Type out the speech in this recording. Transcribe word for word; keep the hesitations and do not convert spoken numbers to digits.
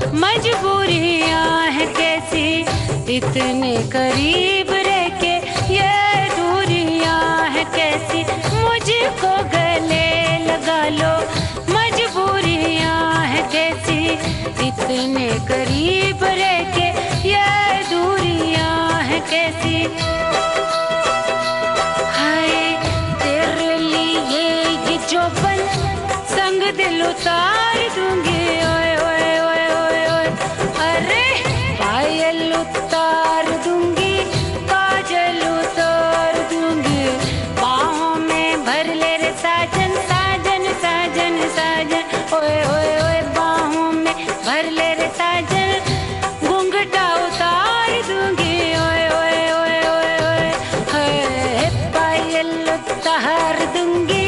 मजबूरियां हैं कैसी इतने करीब रह के, ये दूरियां हैं कैसी मुझको गले लगा लो। मजबूरियां हैं कैसी इतने करीब रह के, ये दूरियां हैं कैसी। हाय तेरे लिए ये जोबन संग दिल उतार दूंगी। ओए ओए ओए ओए ओए अरे पायल उतार दूंगी, काजल उतार दूंगी, बाहों में भर ले रे साजन साजन साजन साजन। ओए ओए ओए बाहों में भर ले रे साजन, घूंघटा उतार दूंगी। ओए ओए ओए ओए ओए हाय पायल उतार दूंगी,